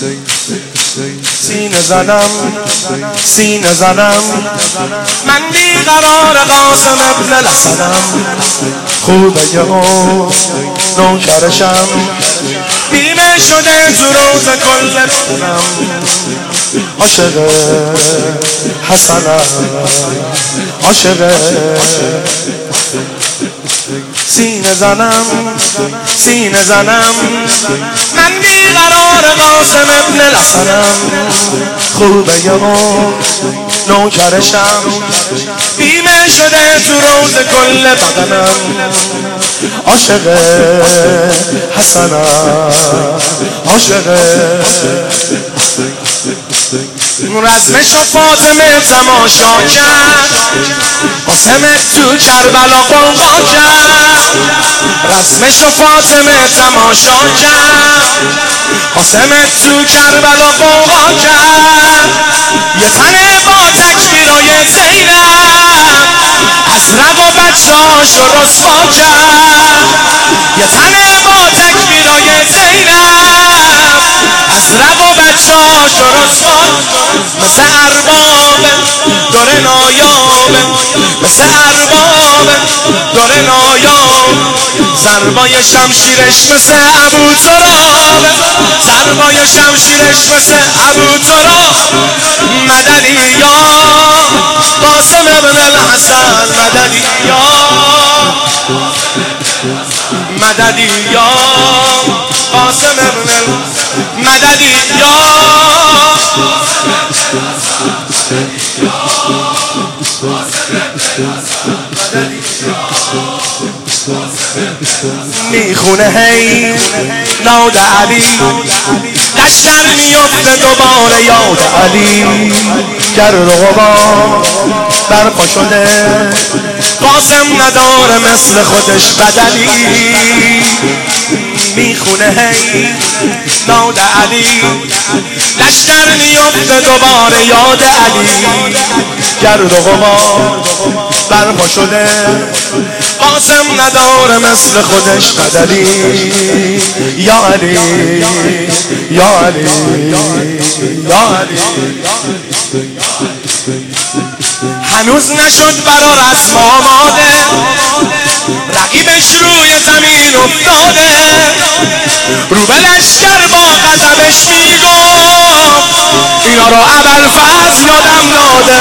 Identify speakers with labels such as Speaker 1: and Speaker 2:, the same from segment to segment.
Speaker 1: سینه زنم سینه زنم من بیقرار قاسم ابن الحسنم خوبه یه نوکرشم بیمه شده تو روز کل بدنم عاشق حسنم عاشق سینه زنم سینه زنم من بیقرار قاسم ابن الحسنم خوبه یه نوکرشم بیمه شده تو روز کل بدنم عاشق حسنم عاشق رزمش و فاطمه تماشا کرد قاسم تو کربلا قوقا کرد رزمش و فاطمه تماشا کرد قاسم تو کربلا قوقا کرد یه تنه با تکبیرای زینب از رگ و بچه‌هاش رو رسوا کرد یه تنه با تکبیرای زینب از رگ و بچه‌هاش رو رسوا مثل ارباب دور نایابه مثل ارباب دور نایاب ضربای شمشیرش مثل ابو تراب ضربای شمشیرش مثل ابو تراب مددی یا قاسم ابن الحسن مددی یا مددی یا قاسم ابن مددی یا میخونه هی ناد علی لشکر میفته دوباره یاد علی گرد و غبار برپا شده قاسم نداره مثل خودش بدلی میخونه هی ناد علی لشکر میفته دوباره یاد علی گرد و غبار برپا شده قاسم نداره مثل خودش بدلی یا علی یا علی یا علی هنوز نشد برا رسم آماده رقیبش روی زمین افتاده رو به لشکر با غضبش میگفت اینا رو ابوالفضل یادم داده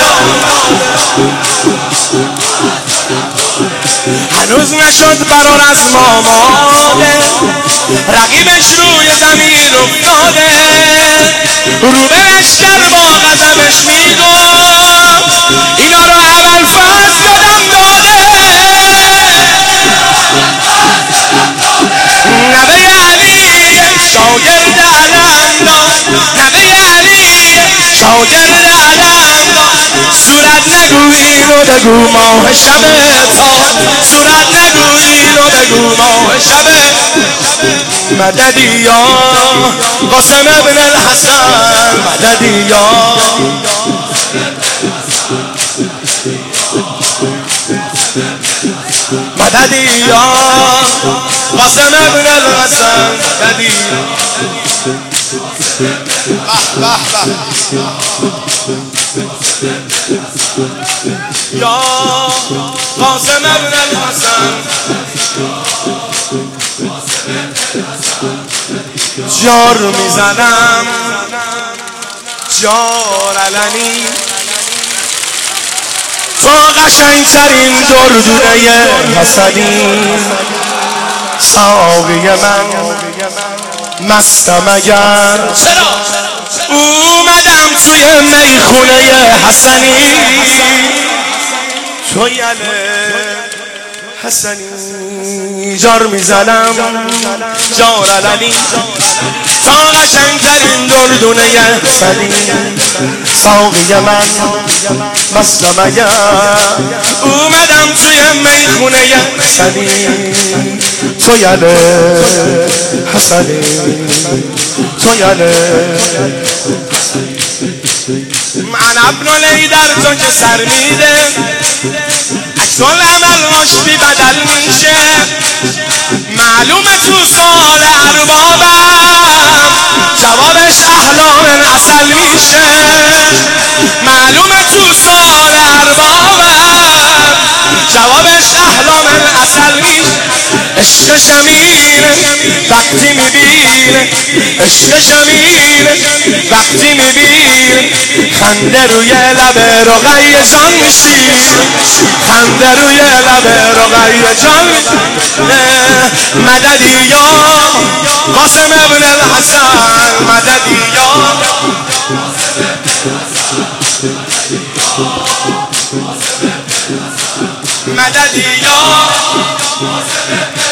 Speaker 1: هنوز نشد برا رسم آماده رقیبش روی زمین افتاده رو به لشکر با غضبش میگفت اینا رو ابوالفضل یادم داده نبی علی شاگرد علمدار نبی علی شاگرد علمدار صورت نگو اینو بگو ماه شب تار صورت نگو اینو بگو ماه شب مددی یا قاسم ابن الحسن مددی یا مددی یا قاسم ابن الحسن مددی یا قاسم ابن الحسن جار میزنم جار علنی تو قشنگترین دردونه حسنی ساقی من مستم اگر اومدم توی میخونه حسنی تو یله حسنی جار میزنم جار علنی تا قشنگترین دردونه حسنی ساقی من مستم اگر اومدم توی میخونه حسنی تو یله حسنی تو یله من ابن لیدر تو که سر میده اکسال عمل بی بدل میشه معلومه تو سال اربابم جوابش اهل میشه، معلومه تو سال اربابم جوابش احلام اصل میشه. عشق شمینه وقتی میبینه، عشق شمینه وقتی میبینه، خنده روی لب رقیه جان میشینه، خنده روی لب رقیه جان میشینه. مددی یا قاسم ابن الحسن، مددی یا مددی یا